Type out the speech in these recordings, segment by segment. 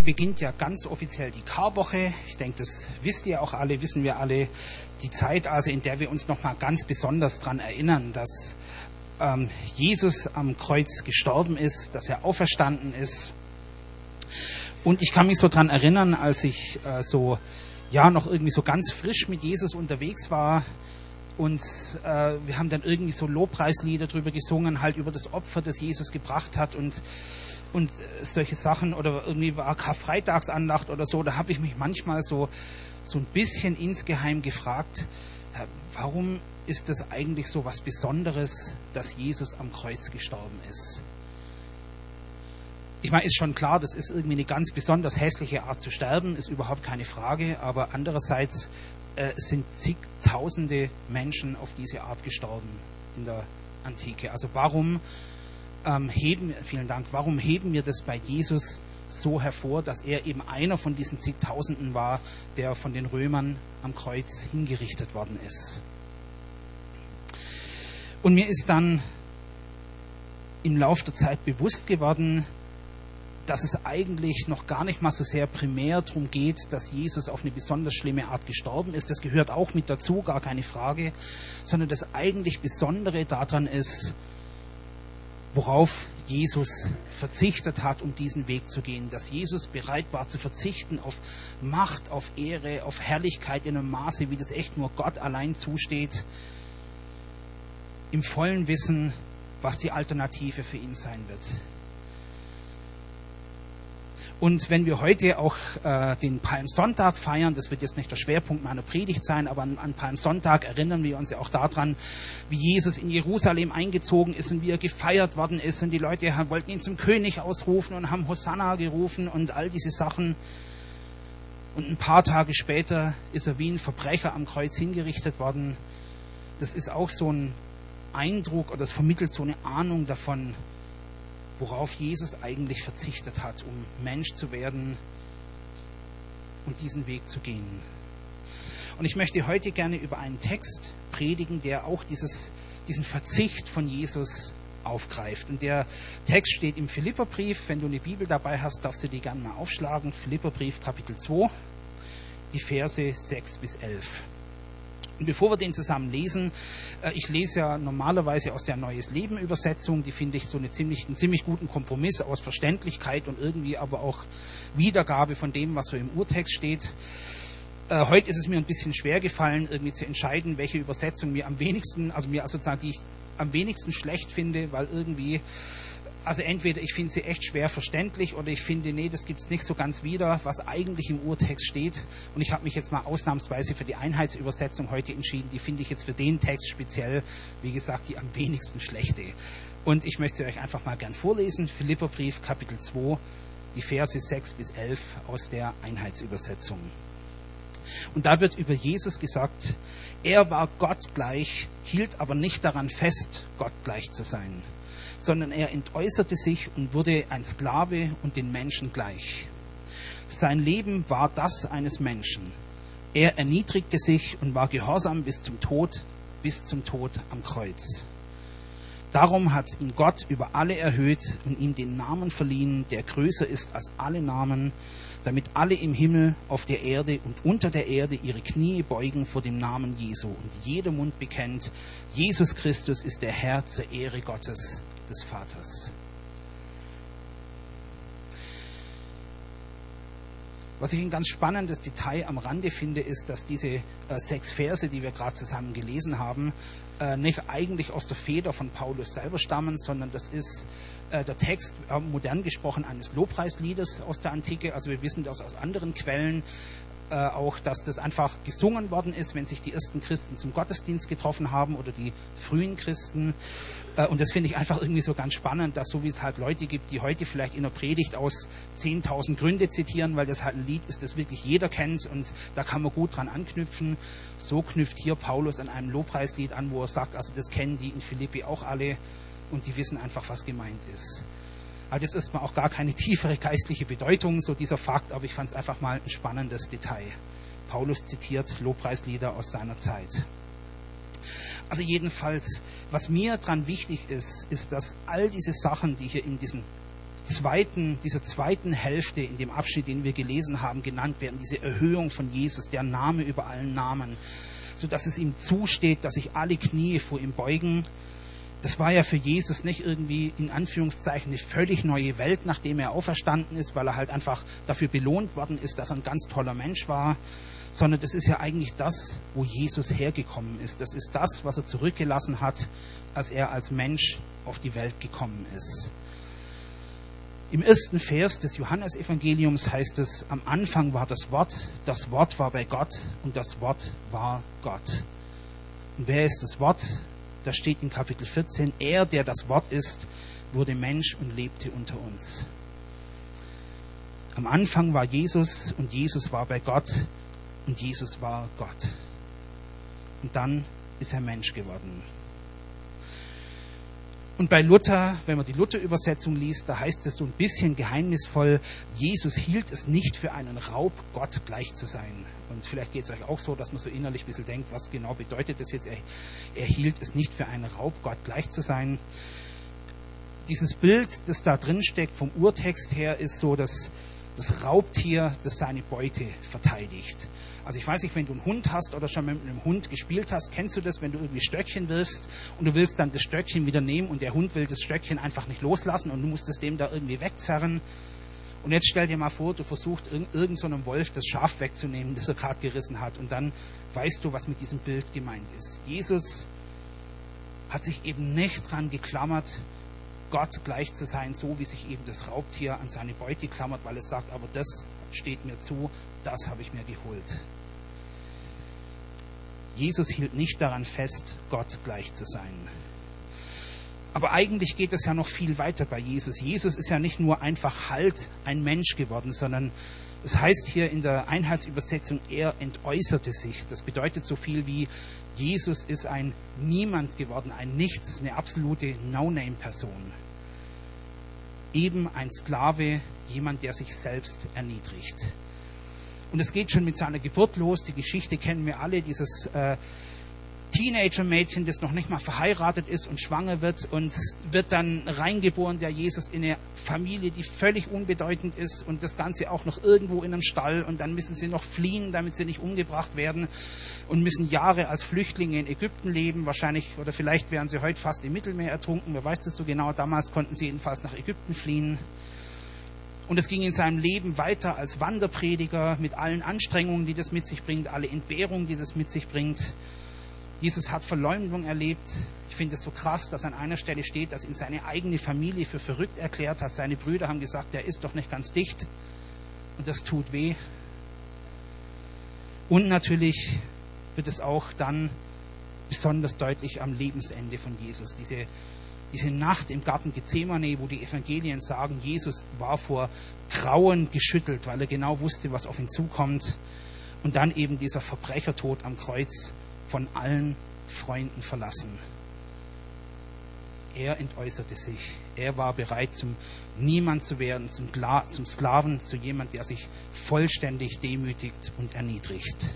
Heute beginnt ja ganz offiziell die Karwoche. Ich denke, das wissen wir alle. Die Zeit, also in der wir uns nochmal ganz besonders daran erinnern, dass Jesus am Kreuz gestorben ist, dass er auferstanden ist. Und ich kann mich so daran erinnern, als ich noch irgendwie so ganz frisch mit Jesus unterwegs war. Und wir haben dann irgendwie so Lobpreislieder drüber gesungen, halt über das Opfer, das Jesus gebracht hat und solche Sachen. Oder irgendwie war Karfreitagsandacht oder so. Da habe ich mich manchmal so ein bisschen insgeheim gefragt, warum ist das eigentlich so was Besonderes, dass Jesus am Kreuz gestorben ist? Ich meine, ist schon klar, das ist irgendwie eine ganz besonders hässliche Art zu sterben, ist überhaupt keine Frage. Aber andererseits sind zigtausende Menschen auf diese Art gestorben in der Antike. Also warum heben wir das bei Jesus so hervor, dass er eben einer von diesen zigtausenden war, der von den Römern am Kreuz hingerichtet worden ist? Und mir ist dann im Laufe der Zeit bewusst geworden, dass es eigentlich noch gar nicht mal so sehr primär darum geht, dass Jesus auf eine besonders schlimme Art gestorben ist. Das gehört auch mit dazu, gar keine Frage. Sondern das eigentlich Besondere daran ist, worauf Jesus verzichtet hat, um diesen Weg zu gehen. Dass Jesus bereit war zu verzichten auf Macht, auf Ehre, auf Herrlichkeit in einem Maße, wie das echt nur Gott allein zusteht. Im vollen Wissen, was die Alternative für ihn sein wird. Und wenn wir heute auch den Palmsonntag feiern, das wird jetzt nicht der Schwerpunkt meiner Predigt sein, aber an Palmsonntag erinnern wir uns ja auch daran, wie Jesus in Jerusalem eingezogen ist und wie er gefeiert worden ist. Und die Leute wollten ihn zum König ausrufen und haben Hosanna gerufen und all diese Sachen. Und ein paar Tage später ist er wie ein Verbrecher am Kreuz hingerichtet worden. Das ist auch so ein Eindruck, oder das vermittelt so eine Ahnung davon, worauf Jesus eigentlich verzichtet hat, um Mensch zu werden und diesen Weg zu gehen. Und ich möchte heute gerne über einen Text predigen, der auch diesen Verzicht von Jesus aufgreift. Und der Text steht im Philipperbrief. Wenn du eine Bibel dabei hast, darfst du die gerne mal aufschlagen. Philipperbrief Kapitel 2, die Verse 6 bis 11. Und bevor wir den zusammen lesen, ich lese ja normalerweise aus der Neues Leben Übersetzung, die finde ich so einen ziemlich guten Kompromiss aus Verständlichkeit und irgendwie aber auch Wiedergabe von dem, was so im Urtext steht. Heute ist es mir ein bisschen schwer gefallen, irgendwie zu entscheiden, welche Übersetzung die ich am wenigsten schlecht finde, weil irgendwie, also entweder ich finde sie echt schwer verständlich oder ich finde, nee, das gibt es nicht so ganz wieder, was eigentlich im Urtext steht. Und ich habe mich jetzt mal ausnahmsweise für die Einheitsübersetzung heute entschieden. Die finde ich jetzt für den Text speziell, wie gesagt, die am wenigsten schlechte. Und ich möchte euch einfach mal gern vorlesen. Philipperbrief, Kapitel 2, die Verse 6 bis 11 aus der Einheitsübersetzung. Und da wird über Jesus gesagt, er war Gott gleich, hielt aber nicht daran fest, Gott gleich zu sein, sondern er entäußerte sich und wurde ein Sklave und den Menschen gleich. Sein Leben war das eines Menschen. Er erniedrigte sich und war gehorsam bis zum Tod am Kreuz. Darum hat ihn Gott über alle erhöht und ihm den Namen verliehen, der größer ist als alle Namen, damit alle im Himmel, auf der Erde und unter der Erde ihre Knie beugen vor dem Namen Jesu und jeder Mund bekennt, Jesus Christus ist der Herr zur Ehre Gottes des Vaters. Was ich ein ganz spannendes Detail am Rande finde, ist, dass diese 6 Verse, die wir gerade zusammen gelesen haben, nicht eigentlich aus der Feder von Paulus selber stammen, sondern das ist der Text, modern gesprochen, eines Lobpreisliedes aus der Antike. Also wir wissen das aus anderen Quellen auch, dass das einfach gesungen worden ist, wenn sich die ersten Christen zum Gottesdienst getroffen haben oder die frühen Christen. Und das finde ich einfach irgendwie so ganz spannend, dass so wie es halt Leute gibt, die heute vielleicht in der Predigt aus 10.000 Gründe zitieren, weil das halt ein Lied ist, das wirklich jeder kennt und da kann man gut dran anknüpfen. So knüpft hier Paulus an einem Lobpreislied an, wo er sagt, also das kennen die in Philippi auch alle und die wissen einfach, was gemeint ist. Also das ist erstmal auch gar keine tiefere geistliche Bedeutung, so dieser Fakt, aber ich fand es einfach mal ein spannendes Detail. Paulus zitiert Lobpreislieder aus seiner Zeit. Also jedenfalls, was mir dran wichtig ist, ist, dass all diese Sachen, die hier in diesem dieser zweiten Hälfte in dem Abschnitt, den wir gelesen haben, genannt werden, diese Erhöhung von Jesus, der Name über allen Namen, sodass es ihm zusteht, dass sich alle Knie vor ihm beugen. Das war ja für Jesus nicht irgendwie in Anführungszeichen eine völlig neue Welt, nachdem er auferstanden ist, weil er halt einfach dafür belohnt worden ist, dass er ein ganz toller Mensch war, sondern das ist ja eigentlich das, wo Jesus hergekommen ist. Das ist das, was er zurückgelassen hat, als er als Mensch auf die Welt gekommen ist. Im ersten Vers des Johannesevangeliums heißt es, am Anfang war das Wort war bei Gott und das Wort war Gott. Und wer ist das Wort? Das steht in Kapitel 14, er, der das Wort ist, wurde Mensch und lebte unter uns. Am Anfang war Jesus und Jesus war bei Gott und Jesus war Gott. Und dann ist er Mensch geworden. Und bei Luther, wenn man die Luther-Übersetzung liest, da heißt es so ein bisschen geheimnisvoll, Jesus hielt es nicht für einen Raub, Gott gleich zu sein. Und vielleicht geht es euch auch so, dass man so innerlich ein bisschen denkt, was genau bedeutet das jetzt? Er hielt es nicht für einen Raub, Gott gleich zu sein. Dieses Bild, das da drin steckt vom Urtext her, ist so, dass das Raubtier, das seine Beute verteidigt. Also ich weiß nicht, wenn du einen Hund hast oder schon mit einem Hund gespielt hast, kennst du das, wenn du irgendwie Stöckchen wirfst und du willst dann das Stöckchen wieder nehmen und der Hund will das Stöckchen einfach nicht loslassen und du musst es dem da irgendwie wegzerren. Und jetzt stell dir mal vor, du versuchst irgend so einem Wolf das Schaf wegzunehmen, das er gerade gerissen hat, und dann weißt du, was mit diesem Bild gemeint ist. Jesus hat sich eben nicht dran geklammert, Gott gleich zu sein, so wie sich eben das Raubtier an seine Beute klammert, weil es sagt, aber das steht mir zu, das habe ich mir geholt. Jesus hielt nicht daran fest, Gott gleich zu sein. Aber eigentlich geht es ja noch viel weiter bei Jesus. Jesus ist ja nicht nur einfach halt ein Mensch geworden, sondern es heißt hier in der Einheitsübersetzung, er entäußerte sich. Das bedeutet so viel wie, Jesus ist ein Niemand geworden, ein Nichts, eine absolute No-Name-Person. Eben ein Sklave, jemand, der sich selbst erniedrigt. Und es geht schon mit seiner Geburt los. Die Geschichte kennen wir alle, dieses Teenager-Mädchen, das noch nicht mal verheiratet ist und schwanger wird und wird dann reingeboren, der Jesus, in eine Familie, die völlig unbedeutend ist und das Ganze auch noch irgendwo in einem Stall, und dann müssen sie noch fliehen, damit sie nicht umgebracht werden, und müssen Jahre als Flüchtlinge in Ägypten leben, wahrscheinlich oder vielleicht wären sie heute fast im Mittelmeer ertrunken, wer weiß das so genau, damals konnten sie jedenfalls nach Ägypten fliehen. Und es ging in seinem Leben weiter als Wanderprediger mit allen Anstrengungen, die das mit sich bringt, alle Entbehrungen, die das mit sich bringt. Jesus hat Verleumdung erlebt. Ich finde es so krass, dass an einer Stelle steht, dass ihn seine eigene Familie für verrückt erklärt hat. Seine Brüder haben gesagt, er ist doch nicht ganz dicht. Und das tut weh. Und natürlich wird es auch dann besonders deutlich am Lebensende von Jesus. Diese Nacht im Garten Gethsemane, wo die Evangelien sagen, Jesus war vor Grauen geschüttelt, weil er genau wusste, was auf ihn zukommt. Und dann eben dieser Verbrechertod am Kreuz, von allen Freunden verlassen. Er entäußerte sich. Er war bereit, zum Niemand zu werden, zum Sklaven, zu jemand, der sich vollständig demütigt und erniedrigt.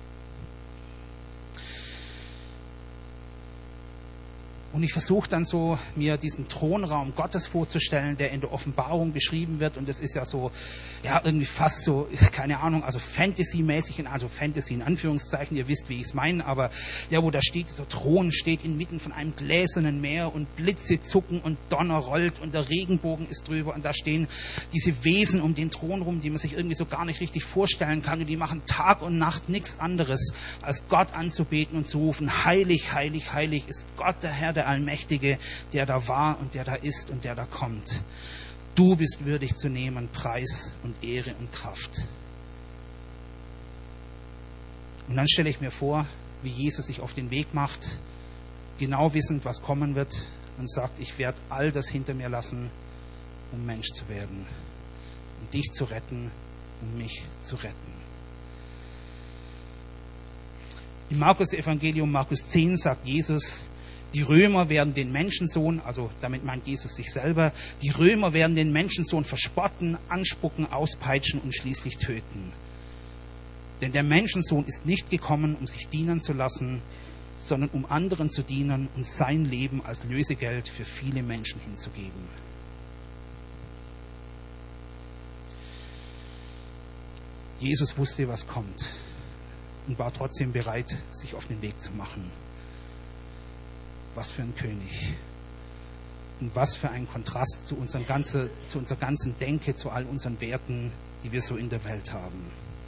Und ich versuche dann so, mir diesen Thronraum Gottes vorzustellen, der in der Offenbarung beschrieben wird. Und das ist ja so, ja, irgendwie fast so, keine Ahnung, also Fantasy-mäßig, also Fantasy in Anführungszeichen, ihr wisst, wie ich es meine, aber ja, wo da steht, dieser Thron steht inmitten von einem gläsernen Meer und Blitze zucken und Donner rollt und der Regenbogen ist drüber und da stehen diese Wesen um den Thron rum, die man sich irgendwie so gar nicht richtig vorstellen kann, und die machen Tag und Nacht nichts anderes, als Gott anzubeten und zu rufen, heilig, heilig, heilig ist Gott, der Herr, der Allmächtige, der da war und der da ist und der da kommt. Du bist würdig zu nehmen Preis und Ehre und Kraft. Und dann stelle ich mir vor, wie Jesus sich auf den Weg macht, genau wissend, was kommen wird, und sagt, ich werde all das hinter mir lassen, um Mensch zu werden, um dich zu retten, um mich zu retten. Im Markus-Evangelium, Markus 10, sagt Jesus, die Römer werden den Menschensohn, also damit meint Jesus sich selber, die Römer werden den Menschensohn verspotten, anspucken, auspeitschen und schließlich töten. Denn der Menschensohn ist nicht gekommen, um sich dienen zu lassen, sondern um anderen zu dienen und sein Leben als Lösegeld für viele Menschen hinzugeben. Jesus wusste, was kommt und war trotzdem bereit, sich auf den Weg zu machen. Was für ein König. Und was für ein Kontrast zu unserer ganzen Denke, zu all unseren Werten, die wir so in der Welt haben.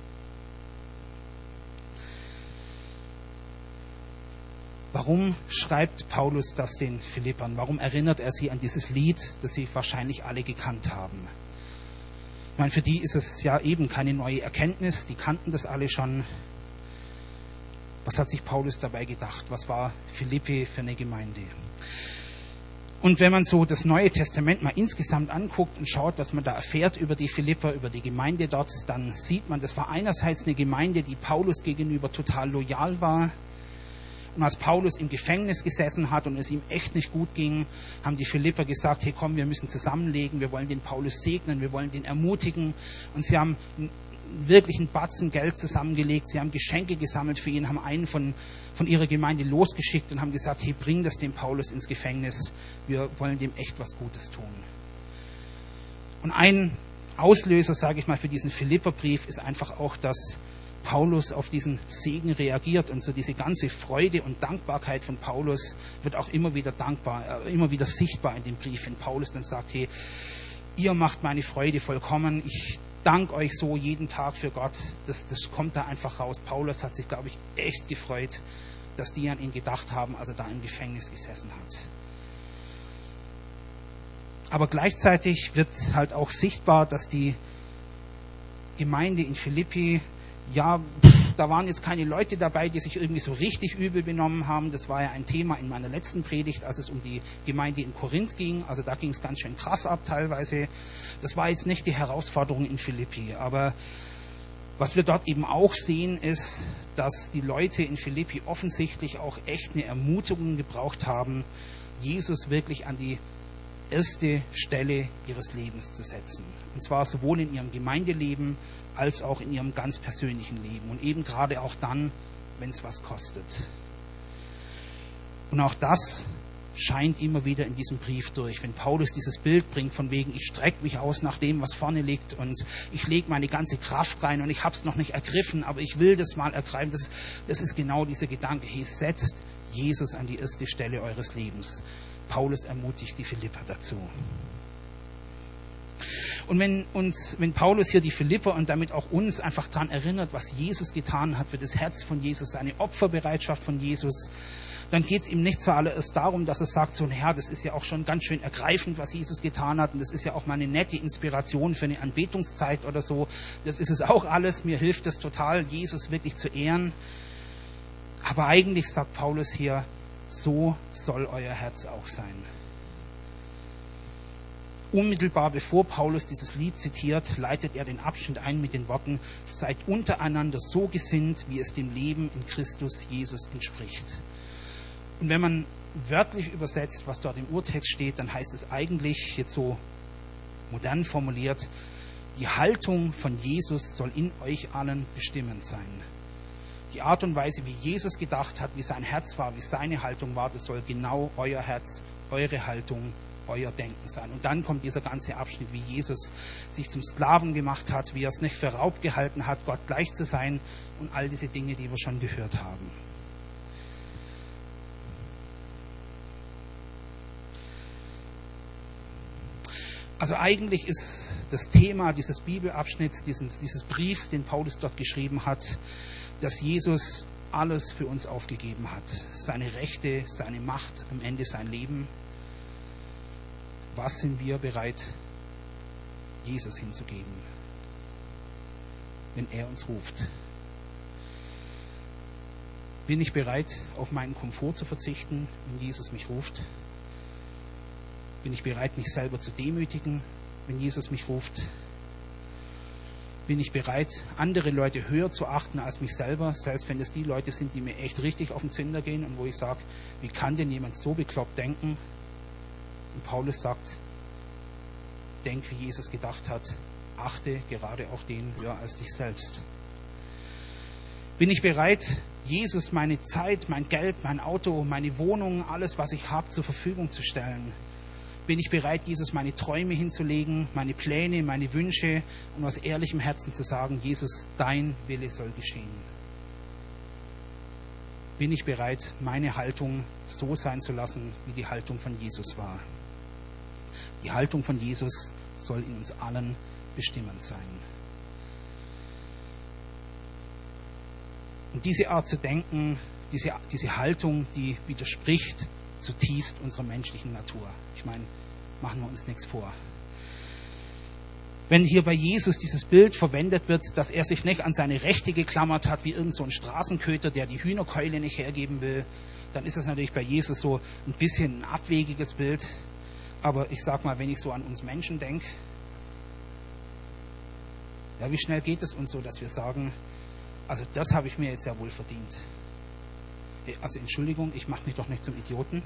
Warum schreibt Paulus das den Philippern? Warum erinnert er sie an dieses Lied, das sie wahrscheinlich alle gekannt haben? Ich meine, für die ist es ja eben keine neue Erkenntnis, die kannten das alle schon. Was hat sich Paulus dabei gedacht? Was war Philippi für eine Gemeinde? Und wenn man so das Neue Testament mal insgesamt anguckt und schaut, was man da erfährt über die Philipper, über die Gemeinde dort, dann sieht man, das war einerseits eine Gemeinde, die Paulus gegenüber total loyal war. Und als Paulus im Gefängnis gesessen hat und es ihm echt nicht gut ging, haben die Philipper gesagt, hey komm, wir müssen zusammenlegen, wir wollen den Paulus segnen, wir wollen den ermutigen. Und sie haben wirklich einen Batzen Geld zusammengelegt, sie haben Geschenke gesammelt für ihn, haben einen von ihrer Gemeinde losgeschickt und haben gesagt, hey, bring das dem Paulus ins Gefängnis, wir wollen dem echt was Gutes tun. Und ein Auslöser, sage ich mal, für diesen Philipperbrief ist einfach auch, dass Paulus auf diesen Segen reagiert und so diese ganze Freude und Dankbarkeit von Paulus wird auch immer wieder sichtbar in dem Brief, wenn Paulus dann sagt, hey, ihr macht meine Freude vollkommen, ich danke euch so jeden Tag für Gott, das kommt da einfach raus. Paulus hat sich, glaube ich, echt gefreut, dass die an ihn gedacht haben, als er da im Gefängnis gesessen hat. Aber gleichzeitig wird halt auch sichtbar, dass die Gemeinde in Philippi, ja, da waren jetzt keine Leute dabei, die sich irgendwie so richtig übel benommen haben. Das war ja ein Thema in meiner letzten Predigt, als es um die Gemeinde in Korinth ging. Also da ging es ganz schön krass ab teilweise. Das war jetzt nicht die Herausforderung in Philippi. Aber was wir dort eben auch sehen, ist, dass die Leute in Philippi offensichtlich auch echt eine Ermutigung gebraucht haben, Jesus wirklich an die erste Stelle ihres Lebens zu setzen. Und zwar sowohl in ihrem Gemeindeleben als auch in ihrem ganz persönlichen Leben. Und eben gerade auch dann, wenn es was kostet. Und auch das scheint immer wieder in diesem Brief durch. Wenn Paulus dieses Bild bringt von wegen, ich strecke mich aus nach dem, was vorne liegt und ich lege meine ganze Kraft rein und ich habe es noch nicht ergriffen, aber ich will das mal ergreifen. Das ist genau dieser Gedanke. Hey, setzt Jesus an die erste Stelle eures Lebens. Paulus ermutigt die Philipper dazu. Und wenn Paulus hier die Philipper und damit auch uns einfach daran erinnert, was Jesus getan hat für das Herz von Jesus, seine Opferbereitschaft von Jesus, dann geht es ihm nicht zuallererst darum, dass er sagt, so, naja, das ist ja auch schon ganz schön ergreifend, was Jesus getan hat und das ist ja auch mal eine nette Inspiration für eine Anbetungszeit oder so. Das ist es auch alles, mir hilft es total, Jesus wirklich zu ehren. Aber eigentlich sagt Paulus hier, so soll euer Herz auch sein. Unmittelbar bevor Paulus dieses Lied zitiert, leitet er den Abschnitt ein mit den Worten, seid untereinander so gesinnt, wie es dem Leben in Christus Jesus entspricht. Und wenn man wörtlich übersetzt, was dort im Urtext steht, dann heißt es eigentlich, jetzt so modern formuliert, die Haltung von Jesus soll in euch allen bestimmend sein. Die Art und Weise, wie Jesus gedacht hat, wie sein Herz war, wie seine Haltung war, das soll genau euer Herz, eure Haltung, euer Denken sein. Und dann kommt dieser ganze Abschnitt, wie Jesus sich zum Sklaven gemacht hat, wie er es nicht für Raub gehalten hat, Gott gleich zu sein und all diese Dinge, die wir schon gehört haben. Also eigentlich ist das Thema dieses Bibelabschnitts, dieses Briefs, den Paulus dort geschrieben hat, dass Jesus alles für uns aufgegeben hat. Seine Rechte, seine Macht, am Ende sein Leben. Was sind wir bereit, Jesus hinzugeben, wenn er uns ruft? Bin ich bereit, auf meinen Komfort zu verzichten, wenn Jesus mich ruft? Bin ich bereit, mich selber zu demütigen, wenn Jesus mich ruft? Bin ich bereit, andere Leute höher zu achten als mich selber, selbst wenn es die Leute sind, die mir echt richtig auf den Zinder gehen und wo ich sage, wie kann denn jemand so bekloppt denken? Und Paulus sagt, denk, wie Jesus gedacht hat, achte gerade auch den höher als dich selbst. Bin ich bereit, Jesus meine Zeit, mein Geld, mein Auto, meine Wohnung, alles, was ich habe, zur Verfügung zu stellen? Bin ich bereit, Jesus, meine Träume hinzulegen, meine Pläne, meine Wünsche und aus ehrlichem Herzen zu sagen, Jesus, dein Wille soll geschehen? Bin ich bereit, meine Haltung so sein zu lassen, wie die Haltung von Jesus war? Die Haltung von Jesus soll in uns allen bestimmend sein. Und diese Art zu denken, diese Haltung, die widerspricht zutiefst unserer menschlichen Natur. Ich meine, machen wir uns nichts vor. Wenn hier bei Jesus dieses Bild verwendet wird, dass er sich nicht an seine Rechte geklammert hat, wie irgend so ein Straßenköter, der die Hühnerkeule nicht hergeben will, dann ist das natürlich bei Jesus so ein bisschen ein abwegiges Bild. Aber ich sag mal, wenn ich so an uns Menschen denke, ja, wie schnell geht es uns so, dass wir sagen, also das habe ich mir jetzt ja wohl verdient. Also Entschuldigung, ich mache mich doch nicht zum Idioten.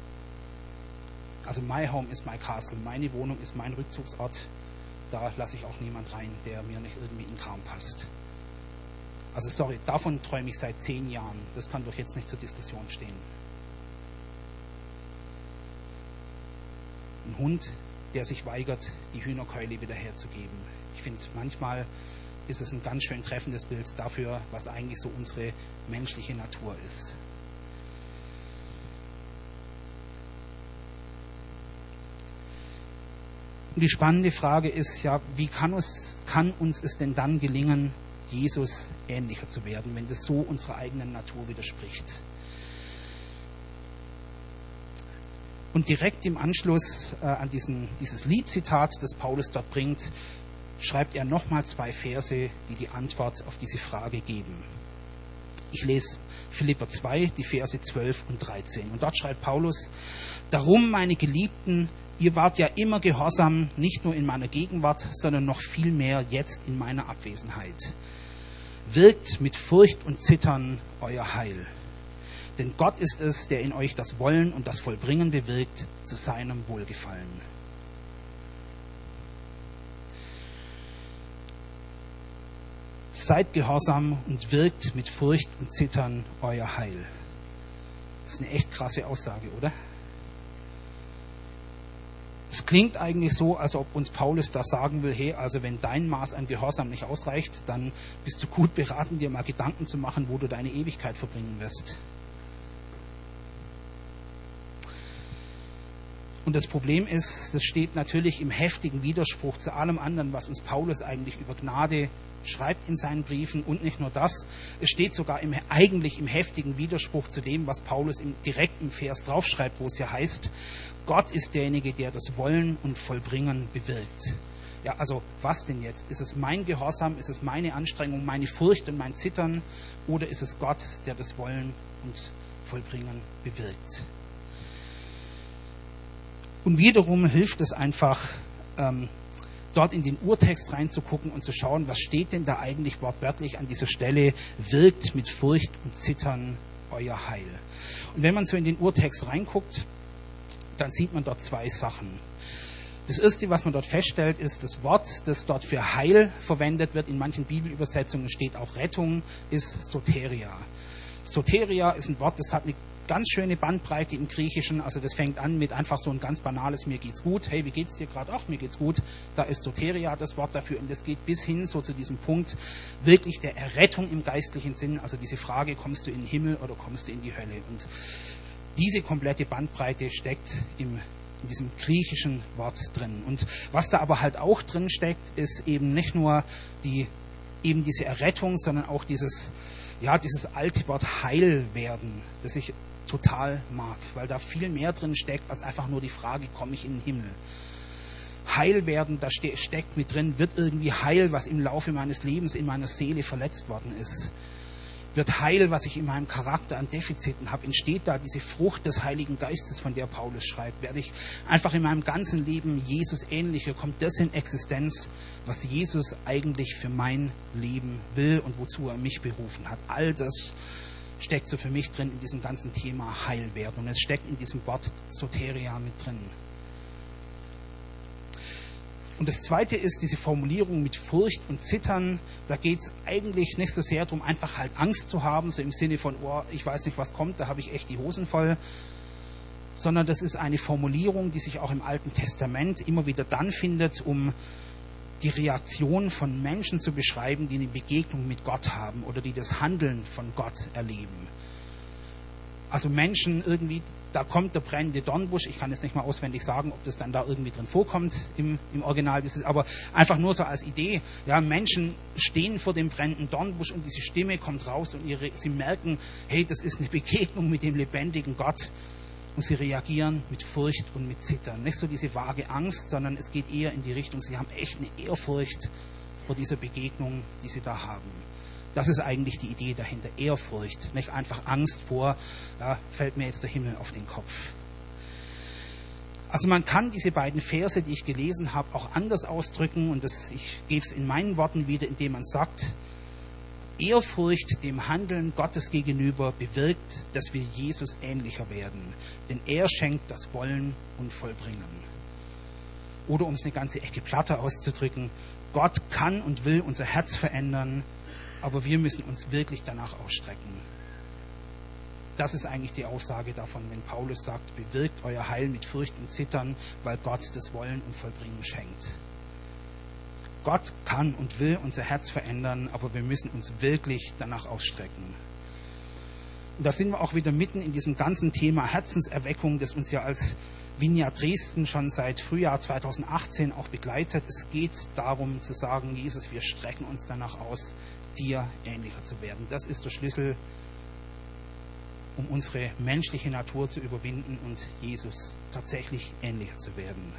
Also my home is my castle, meine Wohnung ist mein Rückzugsort. Da lasse ich auch niemand rein, der mir nicht irgendwie in den Kram passt. Also sorry, davon träume ich seit 10 Jahren. Das kann doch jetzt nicht zur Diskussion stehen. Ein Hund, der sich weigert, die Hühnerkeule wieder herzugeben. Ich finde, manchmal ist es ein ganz schön treffendes Bild dafür, was eigentlich so unsere menschliche Natur ist. Und die spannende Frage ist ja, wie kann uns es denn dann gelingen, Jesus ähnlicher zu werden, wenn das so unserer eigenen Natur widerspricht? Und direkt im Anschluss an dieses Liedzitat, das Paulus dort bringt, schreibt er nochmal 2 Verse, die die Antwort auf diese Frage geben. Ich lese Philipper 2, die Verse 12 und 13. Und dort schreibt Paulus: Darum, meine Geliebten, ihr wart ja immer gehorsam, nicht nur in meiner Gegenwart, sondern noch viel mehr jetzt in meiner Abwesenheit. Wirkt mit Furcht und Zittern euer Heil. Denn Gott ist es, der in euch das Wollen und das Vollbringen bewirkt, zu seinem Wohlgefallen. Seid gehorsam und wirkt mit Furcht und Zittern euer Heil. Das ist eine echt krasse Aussage, oder? Es klingt eigentlich so, als ob uns Paulus da sagen will, hey, also wenn dein Maß an Gehorsam nicht ausreicht, dann bist du gut beraten, dir mal Gedanken zu machen, wo du deine Ewigkeit verbringen wirst. Und das Problem ist, das steht natürlich im heftigen Widerspruch zu allem anderen, was uns Paulus eigentlich über Gnade schreibt in seinen Briefen. Und nicht nur das, es steht sogar eigentlich im heftigen Widerspruch zu dem, was Paulus direkt im Vers draufschreibt, wo es ja heißt, Gott ist derjenige, der das Wollen und Vollbringen bewirkt. Ja, also was denn jetzt? Ist es mein Gehorsam, ist es meine Anstrengung, meine Furcht und mein Zittern, oder ist es Gott, der das Wollen und Vollbringen bewirkt? Und wiederum hilft es einfach, dort in den Urtext reinzugucken und zu schauen, was steht denn da eigentlich wortwörtlich an dieser Stelle, wirkt mit Furcht und Zittern euer Heil. Und wenn man so in den Urtext reinguckt, dann sieht man dort 2 Sachen. Das erste, was man dort feststellt, ist das Wort, das dort für Heil verwendet wird. In manchen Bibelübersetzungen steht auch Rettung, ist Soteria. Soteria ist ein Wort, das hat eine ganz schöne Bandbreite im Griechischen. Also das fängt an mit einfach so ein ganz banales, mir geht's gut. Hey, wie geht's dir gerade? Ach, mir geht's gut. Da ist Soteria das Wort dafür. Und das geht bis hin so zu diesem Punkt wirklich der Errettung im geistlichen Sinn. Also diese Frage, kommst du in den Himmel oder kommst du in die Hölle? Und diese komplette Bandbreite steckt in diesem griechischen Wort drin. Und was da aber halt auch drin steckt, ist eben nicht nur diese Errettung, sondern auch dieses alte Wort Heil werden, das ich total mag, weil da viel mehr drin steckt, als einfach nur die Frage, komme ich in den Himmel. Heil werden, da steckt mit drin, wird irgendwie heil, was im Laufe meines Lebens in meiner Seele verletzt worden ist. Wird heil, was ich in meinem Charakter an Defiziten habe. Entsteht da diese Frucht des Heiligen Geistes, von der Paulus schreibt. Werde ich einfach in meinem ganzen Leben Jesus ähnlicher, kommt das in Existenz, was Jesus eigentlich für mein Leben will und wozu er mich berufen hat. All das steckt so für mich drin in diesem ganzen Thema Heil werden. Und es steckt in diesem Wort Soteria mit drin. Und das Zweite ist diese Formulierung mit Furcht und Zittern. Da geht es eigentlich nicht so sehr darum, einfach halt Angst zu haben, so im Sinne von, oh, ich weiß nicht, was kommt, da habe ich echt die Hosen voll. sondern das ist eine Formulierung, die sich auch im Alten Testament immer wieder dann findet, um die Reaktion von Menschen zu beschreiben, die eine Begegnung mit Gott haben oder die das Handeln von Gott erleben. Also Menschen irgendwie, da kommt der brennende Dornbusch, ich kann jetzt nicht mal auswendig sagen, ob das dann da irgendwie drin vorkommt im Original, das ist aber einfach nur so als Idee. Ja, Menschen stehen vor dem brennenden Dornbusch und diese Stimme kommt raus und sie merken, hey, das ist eine Begegnung mit dem lebendigen Gott. Und sie reagieren mit Furcht und mit Zittern. Nicht so diese vage Angst, sondern es geht eher in die Richtung, sie haben echt eine Ehrfurcht vor dieser Begegnung, die sie da haben. Das ist eigentlich die Idee dahinter, Ehrfurcht, nicht einfach Angst vor, ja, fällt mir jetzt der Himmel auf den Kopf. Also man kann diese beiden Verse, die ich gelesen habe, auch anders ausdrücken und ich gebe es in meinen Worten wieder, indem man sagt, Ehrfurcht dem Handeln Gottes gegenüber bewirkt, dass wir Jesus ähnlicher werden, denn er schenkt das Wollen und Vollbringen. Oder um es eine ganze Ecke platter auszudrücken, Gott kann und will unser Herz verändern, aber wir müssen uns wirklich danach ausstrecken. Das ist eigentlich die Aussage davon, wenn Paulus sagt, bewirkt euer Heil mit Furcht und Zittern, weil Gott das Wollen und Vollbringen schenkt. Gott kann und will unser Herz verändern, aber wir müssen uns wirklich danach ausstrecken. Und da sind wir auch wieder mitten in diesem ganzen Thema Herzenserweckung, das uns ja als Vineyard Dresden schon seit Frühjahr 2018 auch begleitet. Es geht darum zu sagen, Jesus, wir strecken uns danach aus, dir ähnlicher zu werden. Das ist der Schlüssel, um unsere menschliche Natur zu überwinden und Jesus tatsächlich ähnlicher zu werden.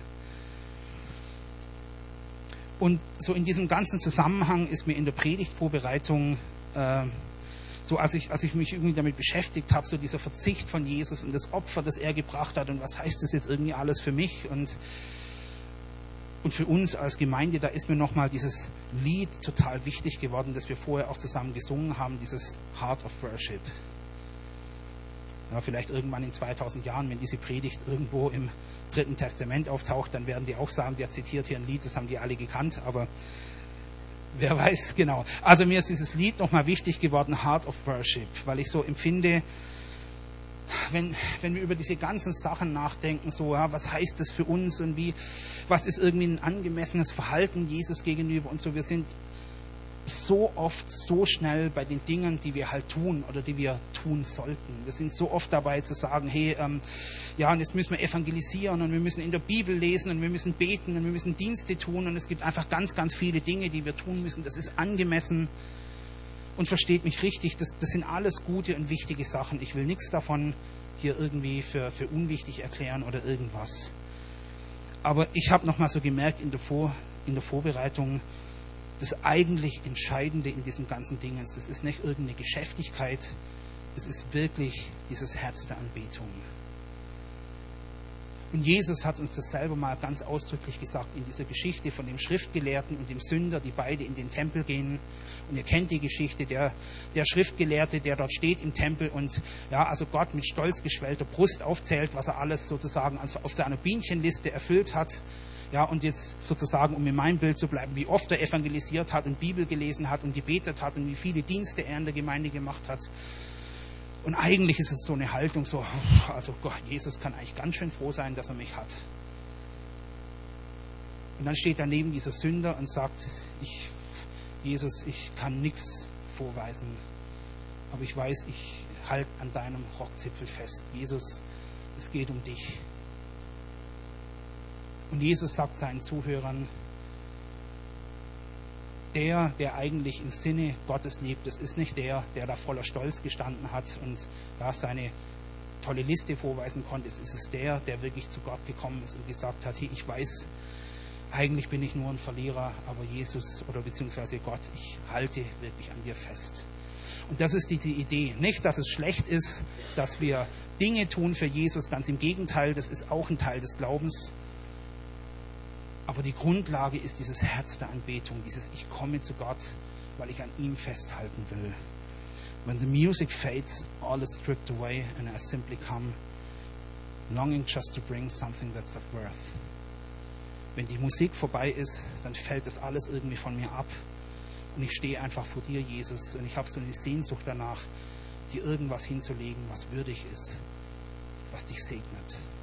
Und so in diesem ganzen Zusammenhang ist mir in der Predigtvorbereitung, so als ich mich irgendwie damit beschäftigt habe, so dieser Verzicht von Jesus und das Opfer, das er gebracht hat und was heißt das jetzt irgendwie alles für mich und für uns als Gemeinde, da ist mir nochmal dieses Lied total wichtig geworden, das wir vorher auch zusammen gesungen haben, dieses Heart of Worship. Ja, vielleicht irgendwann in 2000 Jahren, wenn diese Predigt irgendwo im Dritten Testament auftaucht, dann werden die auch sagen, der zitiert hier ein Lied, das haben die alle gekannt, aber wer weiß genau. Also mir ist dieses Lied nochmal wichtig geworden, Heart of Worship, weil ich so empfinde, wenn wir über diese ganzen Sachen nachdenken, so, ja, was heißt das für uns und was ist irgendwie ein angemessenes Verhalten Jesus gegenüber und so, wir sind so oft so schnell bei den Dingen, die wir halt tun oder die wir tun sollten. Wir sind so oft dabei zu sagen, hey, ja, und jetzt müssen wir evangelisieren und wir müssen in der Bibel lesen und wir müssen beten und wir müssen Dienste tun und es gibt einfach ganz, ganz viele Dinge, die wir tun müssen. Das ist angemessen und versteht mich richtig, das sind alles gute und wichtige Sachen. Ich will nichts davon hier irgendwie für unwichtig erklären oder irgendwas. Aber ich habe nochmal so gemerkt in der Vorbereitung, das eigentlich Entscheidende in diesem ganzen Ding ist, das ist nicht irgendeine Geschäftigkeit, es ist wirklich dieses Herz der Anbetung. Und Jesus hat uns das selber mal ganz ausdrücklich gesagt in dieser Geschichte von dem Schriftgelehrten und dem Sünder, die beide in den Tempel gehen. Und ihr kennt die Geschichte, der Schriftgelehrte, der dort steht im Tempel und ja, also Gott mit stolz geschwellter Brust aufzählt, was er alles sozusagen auf seiner Bienchenliste erfüllt hat. Ja, und jetzt sozusagen, um in meinem Bild zu bleiben, wie oft er evangelisiert hat und Bibel gelesen hat und gebetet hat und wie viele Dienste er in der Gemeinde gemacht hat. Und eigentlich ist es so eine Haltung, so, also Gott, Jesus kann eigentlich ganz schön froh sein, dass er mich hat. Und dann steht daneben dieser Sünder und sagt, Jesus, ich kann nichts vorweisen, aber ich weiß, ich halte an deinem Rockzipfel fest. Jesus, es geht um dich. Und Jesus sagt seinen Zuhörern, der eigentlich im Sinne Gottes lebt, das ist nicht der da voller Stolz gestanden hat und ja, seine tolle Liste vorweisen konnte. Es ist der wirklich zu Gott gekommen ist und gesagt hat, hey, ich weiß, eigentlich bin ich nur ein Verlierer, aber Jesus oder beziehungsweise Gott, ich halte wirklich an dir fest. Und das ist diese Idee. Nicht, dass es schlecht ist, dass wir Dinge tun für Jesus, ganz im Gegenteil, das ist auch ein Teil des Glaubens. Aber die Grundlage ist dieses Herz der Anbetung, dieses Ich komme zu Gott, weil ich an ihm festhalten will. When the music fades, all is stripped away and I simply come, longing just to bring something that's of worth. Wenn die Musik vorbei ist, dann fällt das alles irgendwie von mir ab und ich stehe einfach vor dir, Jesus, und ich habe so eine Sehnsucht danach, dir irgendwas hinzulegen, was würdig ist, was dich segnet.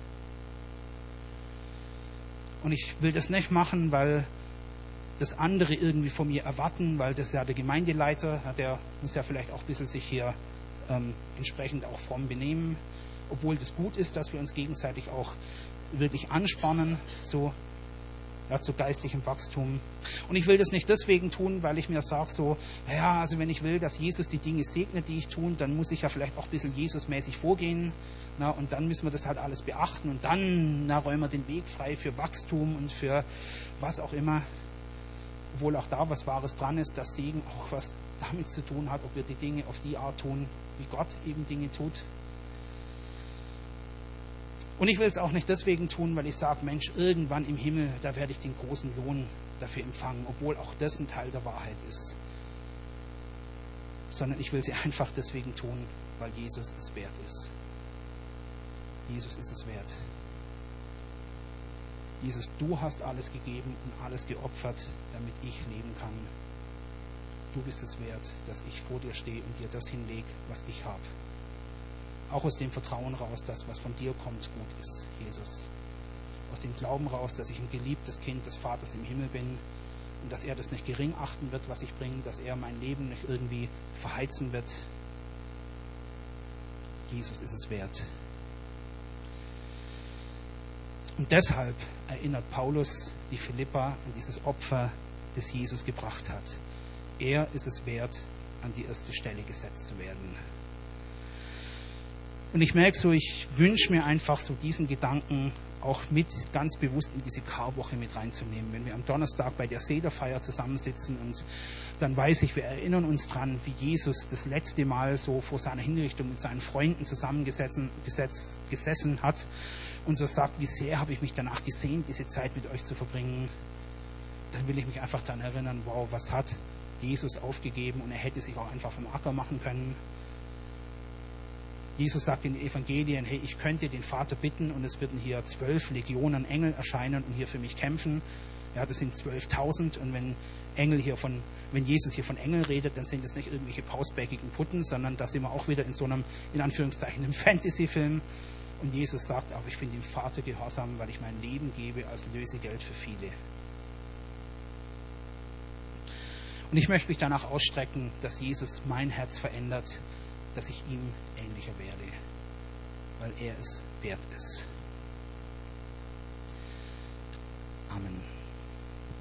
Und ich will das nicht machen, weil das andere irgendwie von mir erwarten, weil das ja der Gemeindeleiter, der muss ja vielleicht auch ein bisschen sich hier entsprechend auch fromm benehmen, obwohl das gut ist, dass wir uns gegenseitig auch wirklich anspornen zu geistlichem Wachstum. Und ich will das nicht deswegen tun, weil ich mir sage so, naja, also wenn ich will, dass Jesus die Dinge segnet, die ich tue, dann muss ich ja vielleicht auch ein bisschen Jesusmäßig vorgehen. Und dann müssen wir das halt alles beachten und dann räumen wir den Weg frei für Wachstum und für was auch immer. Obwohl auch da was Wahres dran ist, dass Segen auch was damit zu tun hat, ob wir die Dinge auf die Art tun, wie Gott eben Dinge tut. Und ich will es auch nicht deswegen tun, weil ich sage, Mensch, irgendwann im Himmel, da werde ich den großen Lohn dafür empfangen, obwohl auch das ein Teil der Wahrheit ist. Sondern ich will sie einfach deswegen tun, weil Jesus es wert ist. Jesus ist es wert. Jesus, du hast alles gegeben und alles geopfert, damit ich leben kann. Du bist es wert, dass ich vor dir stehe und dir das hinlege, was ich habe. Auch aus dem Vertrauen raus, dass was von dir kommt, gut ist, Jesus. Aus dem Glauben raus, dass ich ein geliebtes Kind des Vaters im Himmel bin und dass er das nicht gering achten wird, was ich bringe, dass er mein Leben nicht irgendwie verheizen wird. Jesus ist es wert. Und deshalb erinnert Paulus die Philipper an dieses Opfer, das Jesus gebracht hat. Er ist es wert, an die erste Stelle gesetzt zu werden. Und ich merke so, ich wünsche mir einfach so diesen Gedanken auch mit ganz bewusst in diese Karwoche mit reinzunehmen. Wenn wir am Donnerstag bei der Sederfeier zusammensitzen und dann weiß ich, wir erinnern uns dran, wie Jesus das letzte Mal so vor seiner Hinrichtung mit seinen Freunden zusammengesessen hat und so sagt, wie sehr habe ich mich danach gesehnt, diese Zeit mit euch zu verbringen. Dann will ich mich einfach daran erinnern, wow, was hat Jesus aufgegeben und er hätte sich auch einfach vom Acker machen können. Jesus sagt in den Evangelien, hey, ich könnte den Vater bitten und es würden hier 12 Legionen Engel erscheinen und hier für mich kämpfen. Ja, das sind 12.000 und wenn Jesus hier von Engeln redet, dann sind es nicht irgendwelche pausbäckigen Putten, sondern da sind wir auch wieder in so einem, in Anführungszeichen, einem Fantasy-Film. Und Jesus sagt, aber ich bin dem Vater gehorsam, weil ich mein Leben gebe als Lösegeld für viele. Und ich möchte mich danach ausstrecken, dass Jesus mein Herz verändert, dass ich ihm ähnlicher werde, weil er es wert ist. Amen.